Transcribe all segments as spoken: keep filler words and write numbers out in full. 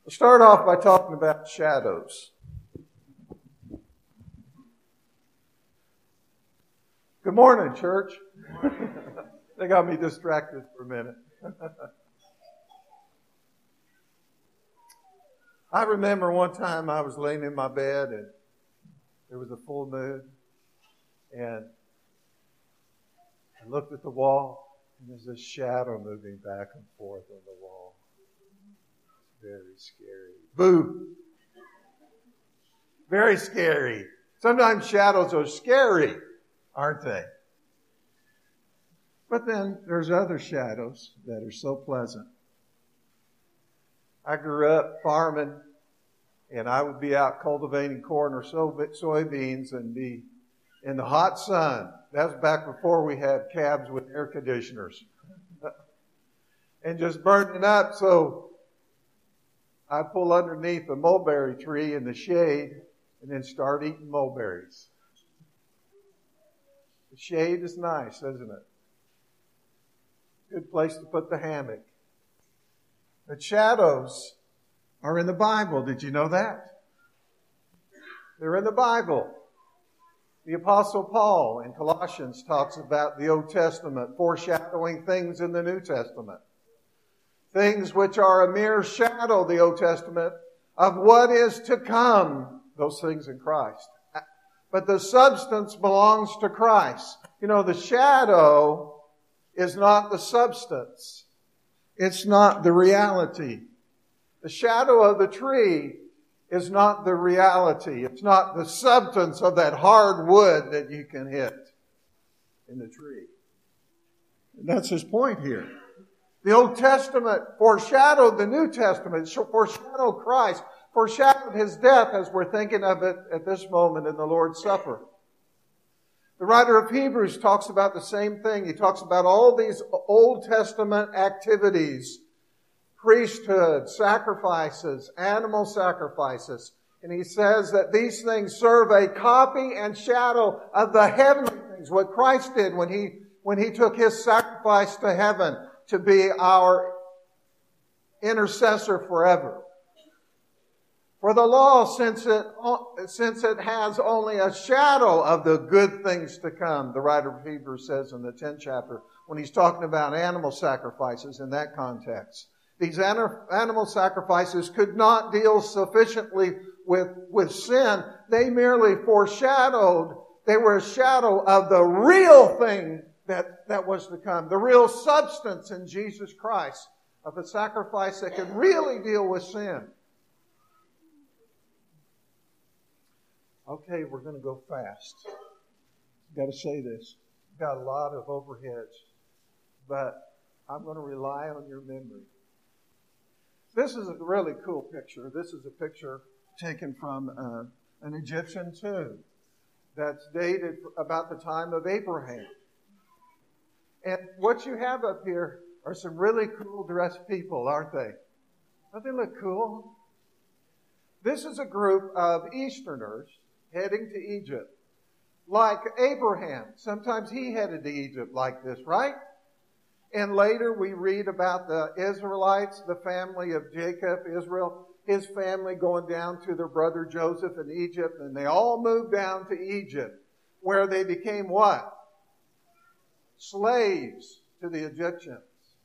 I'll start off by talking about shadows. Good morning, church. They got me distracted for a minute. I remember one time I was laying in my bed and there was a full moon, and I looked at the wall and there's this shadow moving back and forth on the wall. Very scary. Boo! Very scary. Sometimes shadows are scary, aren't they? But then there's other shadows that are so pleasant. I grew up farming, and I would be out cultivating corn or soybeans and be in the hot sun. That was back before we had cabs with air conditioners. And just burning up, so I'd pull underneath a mulberry tree in the shade and then start eating mulberries. The shade is nice, isn't it? Good place to put the hammock. But shadows are in the Bible. Did you know that? They're in the Bible. The Apostle Paul in Colossians talks about the Old Testament foreshadowing things in the New Testament. Things which are a mere shadow, the Old Testament, of what is to come, those things in Christ. But the substance belongs to Christ. You know, the shadow is not the substance. It's not the reality. The shadow of the tree is not the reality. It's not the substance of that hard wood that you can hit in the tree. And that's his point here. The Old Testament foreshadowed the New Testament, foreshadowed Christ, foreshadowed His death as we're thinking of it at this moment in the Lord's Supper. The writer of Hebrews talks about the same thing. He talks about all these Old Testament activities, priesthood, sacrifices, animal sacrifices. And he says that these things serve a copy and shadow of the heavenly things, what Christ did when He, when He took His sacrifice to heaven to be our intercessor forever. For the law, since it, since it has only a shadow of the good things to come, the writer of Hebrews says in the tenth chapter, when he's talking about animal sacrifices in that context. These animal sacrifices could not deal sufficiently with, with sin. They merely foreshadowed, they were a shadow of the real thing that, that was to come. The real substance in Jesus Christ of a sacrifice that could really deal with sin. Okay, we're going to go fast. I've got to say this. I've got a lot of overheads, but I'm going to rely on your memory. This is a really cool picture. This is a picture taken from uh, an Egyptian tomb that's dated about the time of Abraham. And what you have up here are some really cool dressed people, aren't they? Don't they look cool? This is a group of Easterners heading to Egypt. Like Abraham. Sometimes he headed to Egypt like this, right? And later we read about the Israelites, the family of Jacob, Israel, his family going down to their brother Joseph in Egypt, and they all moved down to Egypt, where they became what? Slaves to the Egyptians.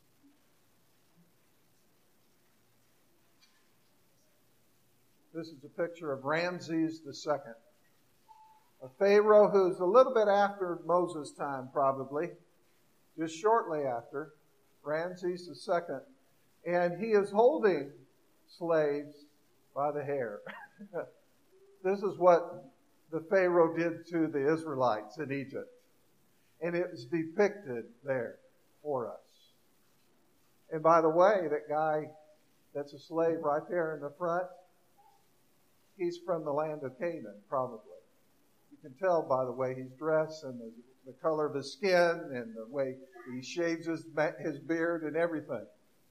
This is a picture of Ramses the Second, a pharaoh who's a little bit after Moses' time, probably, just shortly after, Ramses the Second, and he is holding slaves by the hair. This is what the pharaoh did to the Israelites in Egypt. And it was depicted there for us. And by the way, that guy that's a slave right there in the front, he's from the land of Canaan, probably. You can tell by the way he's dressed and the, the color of his skin and the way he shaves his, his beard and everything.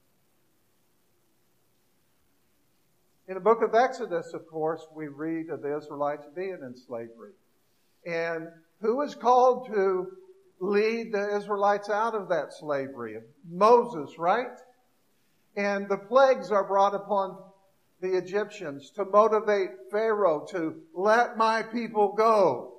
In the book of Exodus, of course, we read of the Israelites being in slavery. And who is called to lead the Israelites out of that slavery? Moses, right? And the plagues are brought upon the Egyptians, to motivate Pharaoh to let my people go.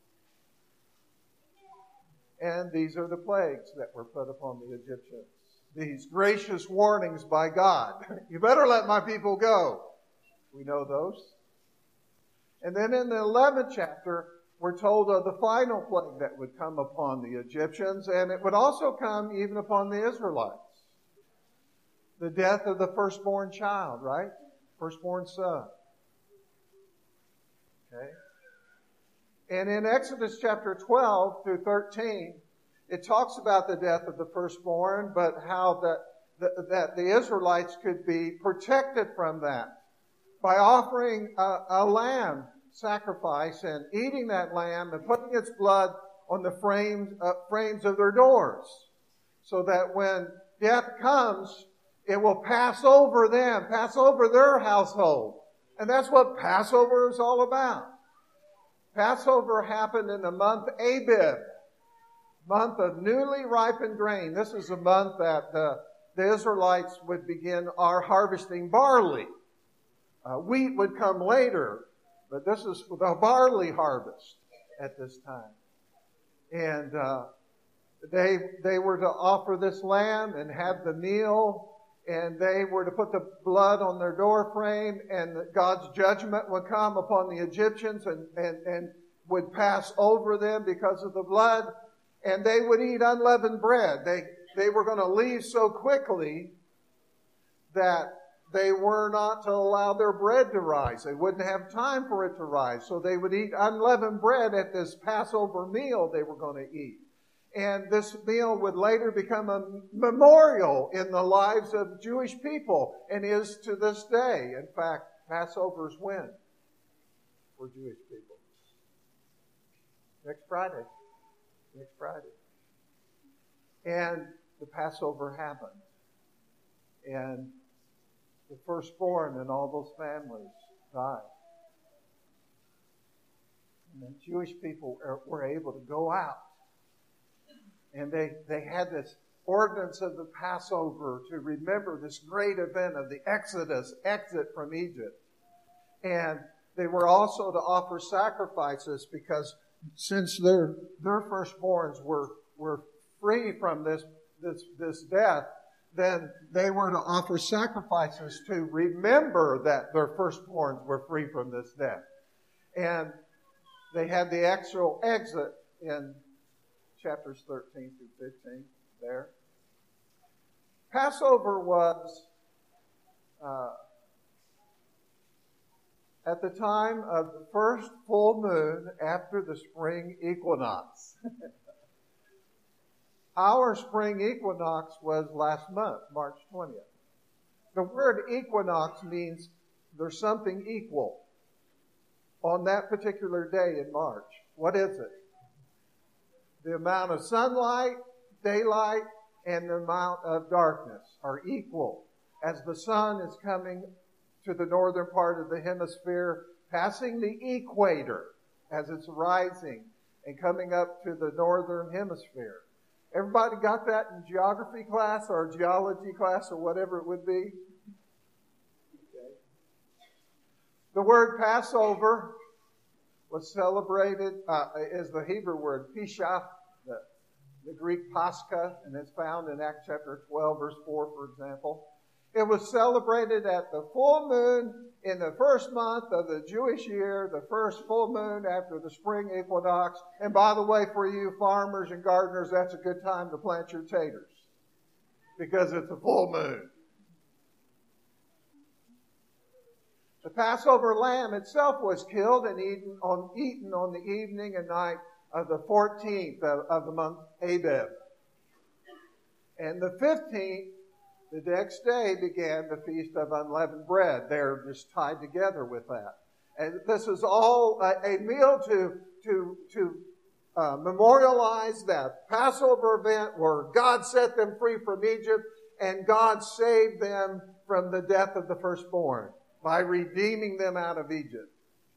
And these are the plagues that were put upon the Egyptians. These gracious warnings by God. You better let my people go. We know those. And then in the eleventh chapter, we're told of the final plague that would come upon the Egyptians, and it would also come even upon the Israelites. The death of the firstborn child, right? Firstborn son. Okay. And in Exodus chapter twelve through thirteen, it talks about the death of the firstborn, but how that, that, that the Israelites could be protected from that by offering a, a lamb sacrifice and eating that lamb and putting its blood on the frames, uh, frames of their doors, so that when death comes, it will pass over them, pass over their household. And that's what Passover is all about. Passover happened in the month Abib, month of newly ripened grain. This is a month that uh, the Israelites would begin our harvesting barley. Uh, wheat would come later, but this is the barley harvest at this time. And uh, they they were to offer this lamb and have the meal, and they were to put the blood on their door frame, and God's judgment would come upon the Egyptians and, and, and would pass over them because of the blood, and they would eat unleavened bread. They, they were going to leave so quickly that they were not to allow their bread to rise. They wouldn't have time for it to rise. So they would eat unleavened bread at this Passover meal they were going to eat. And this meal would later become a memorial in the lives of Jewish people, and is to this day. In fact, Passover's when for Jewish people? Next Friday. Next Friday. And the Passover happened. And the firstborn in all those families died. And the Jewish people were able to go out. And they, they had this ordinance of the Passover to remember this great event of the Exodus, exit from Egypt. And they were also to offer sacrifices, because since their their firstborns were were free from this this this death, then they were to offer sacrifices to remember that their firstborns were free from this death. And they had the actual exit in chapters thirteen through fifteen there. Passover was uh, at the time of the first full moon after the spring equinox. Our spring equinox was last month, March twentieth. The word equinox means there's something equal on that particular day in March. What is it? The amount of sunlight, daylight, and the amount of darkness are equal as the sun is coming to the northern part of the hemisphere, passing the equator as it's rising and coming up to the northern hemisphere. Everybody got that in geography class or geology class or whatever it would be? Okay. The word Passover was celebrated, uh, is the Hebrew word Pesach, the, the Greek Pascha, and it's found in Acts chapter twelve, verse four, for example. It was celebrated at the full moon in the first month of the Jewish year, the first full moon after the spring equinox. And by the way, for you farmers and gardeners, that's a good time to plant your taters, because it's a full moon. The Passover lamb itself was killed and eaten on, eaten on the evening and night of the fourteenth of, of the month Abib. And the fifteenth, the next day, began the Feast of Unleavened Bread. They're just tied together with that. And this is all a, a meal to, to, to uh, memorialize that Passover event where God set them free from Egypt and God saved them from the death of the firstborn by redeeming them out of Egypt.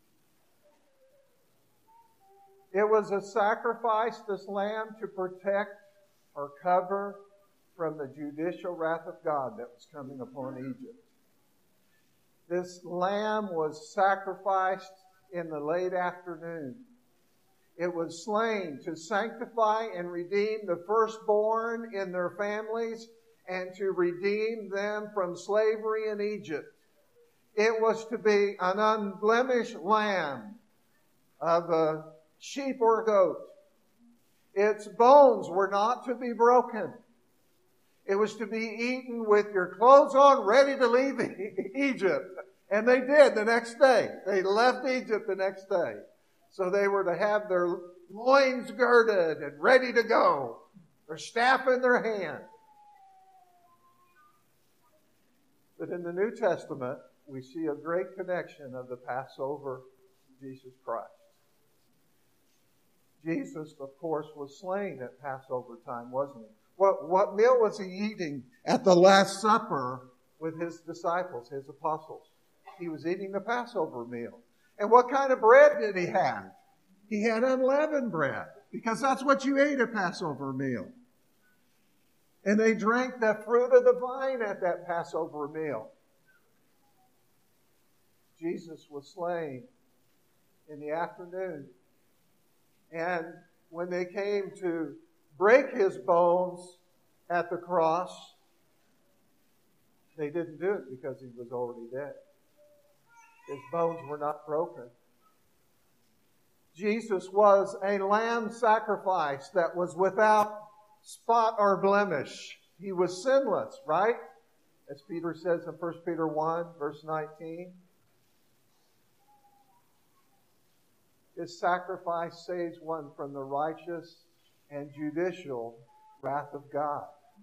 It was a sacrifice, this lamb, to protect or cover from the judicial wrath of God that was coming upon Egypt. This lamb was sacrificed in the late afternoon. It was slain to sanctify and redeem the firstborn in their families and to redeem them from slavery in Egypt. It was to be an unblemished lamb of a sheep or goat. Its bones were not to be broken. It was to be eaten with your clothes on, ready to leave Egypt. And they did the next day. They left Egypt the next day. So they were to have their loins girded and ready to go. Their staff in their hand. But in the New Testament, we see a great connection of the Passover to Jesus Christ. Jesus, of course, was slain at Passover time, wasn't he? What, what meal was he eating at the Last Supper with his disciples, his apostles? He was eating the Passover meal. And what kind of bread did he have? He had unleavened bread, because that's what you ate at Passover meal. And they drank the fruit of the vine at that Passover meal. Jesus was slain in the afternoon. And when they came to break his bones at the cross, they didn't do it because he was already dead. His bones were not broken. Jesus was a lamb sacrifice that was without spot or blemish. He was sinless, right? As Peter says in First Peter one, verse nineteen. His sacrifice saves one from the righteous and judicial wrath of God.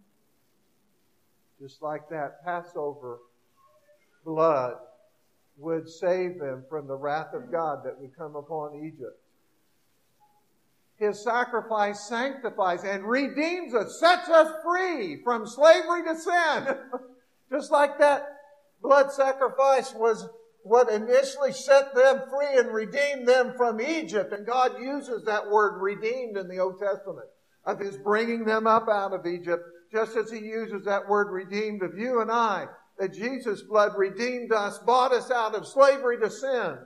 Just like that Passover blood would save them from the wrath of God that would come upon Egypt. His sacrifice sanctifies and redeems us, sets us free from slavery to sin. Just like that blood sacrifice was what initially set them free and redeemed them from Egypt. And God uses that word redeemed in the Old Testament of His bringing them up out of Egypt, just as He uses that word redeemed of you and I, that Jesus' blood redeemed us, bought us out of slavery to sin.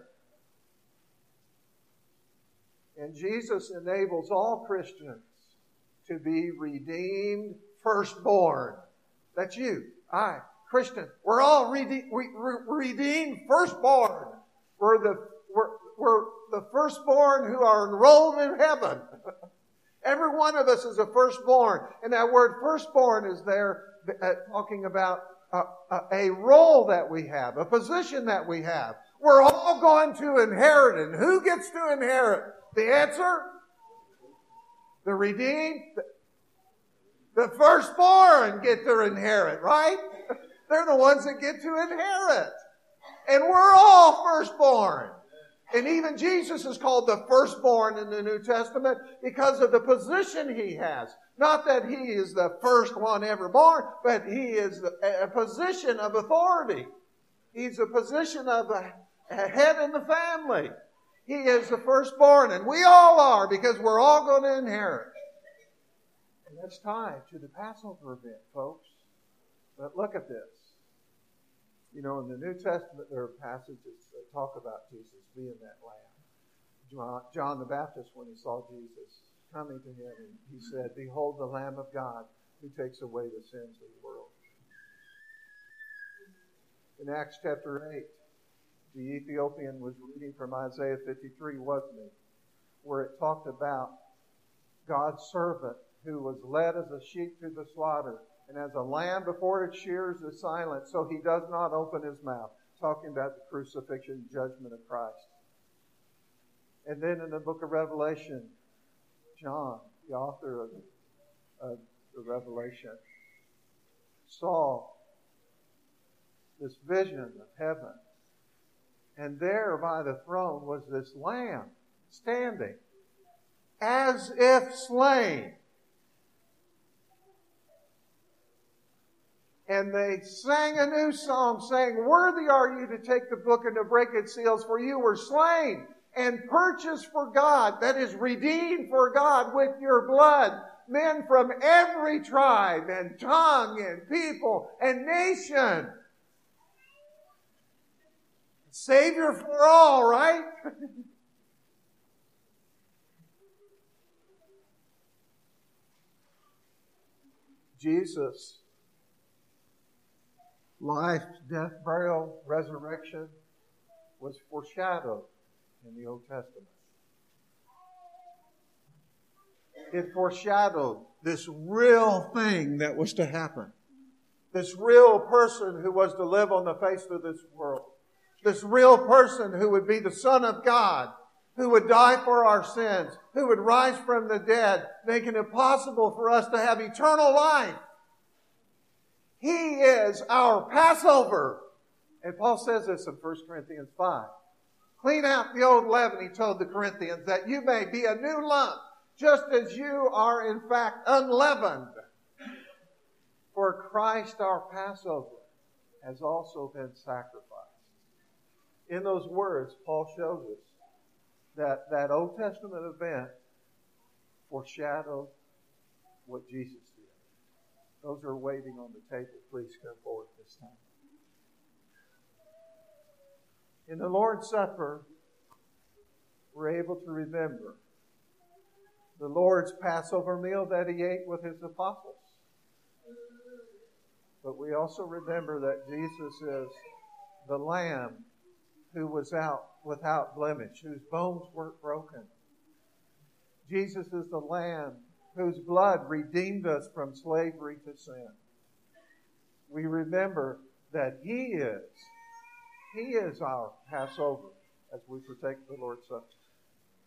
And Jesus enables all Christians to be redeemed firstborn. That's you, I, Christian. We're all rede- we, re- redeemed firstborn. We're the, we're, we're the firstborn who are enrolled in heaven. Every one of us is a firstborn. And that word firstborn is there uh, talking about a, a, a role that we have, a position that we have. We're all going to inherit. And who gets to inherit? The answer? The redeemed? The firstborn get to inherit, right? They're the ones that get to inherit. And we're all firstborn. And even Jesus is called the firstborn in the New Testament because of the position He has. Not that He is the first one ever born, but He is a position of authority. He's a position of a head in the family. He is the firstborn, and we all are, because we're all going to inherit. And that's tied to the Passover event, folks. But look at this. You know, in the New Testament, there are passages that talk about Jesus being that lamb. John, John the Baptist, when he saw Jesus coming to him, and he said, "Behold the Lamb of God who takes away the sins of the world." In Acts chapter eight, the Ethiopian was reading from Isaiah fifty-three, wasn't he? Where it talked about God's servant who was led as a sheep to the slaughter, and as a lamb before its shears is silent, so he does not open his mouth. Talking about the crucifixion and judgment of Christ. And then in the book of Revelation, John, the author of, of the Revelation, saw this vision of heaven. And there by the throne was this lamb standing as if slain. And they sang a new song saying, "Worthy are you to take the book and to break its seals, for you were slain and purchased for God," that is, redeemed for God with your blood, men from every tribe and tongue and people and nation. Savior for all, right? Jesus' life, death, burial, resurrection was foreshadowed in the Old Testament. It foreshadowed this real thing that was to happen. This real person who was to live on the face of this world. This real person who would be the Son of God, who would die for our sins, who would rise from the dead, making it possible for us to have eternal life. He is our Passover. And Paul says this in First Corinthians five. Clean out the old leaven, he told the Corinthians, that you may be a new lump, just as you are in fact unleavened. For Christ our Passover has also been sacrificed. In those words, Paul shows us that that Old Testament event foreshadowed what Jesus did. Those who are waiting on the table, please come forward this time. In the Lord's Supper, we're able to remember the Lord's Passover meal that He ate with His apostles. But we also remember that Jesus is the Lamb who was out without blemish, whose bones weren't broken. Jesus is the Lamb whose blood redeemed us from slavery to sin. We remember that He is, He is our Passover as we partake of the Lord's Supper.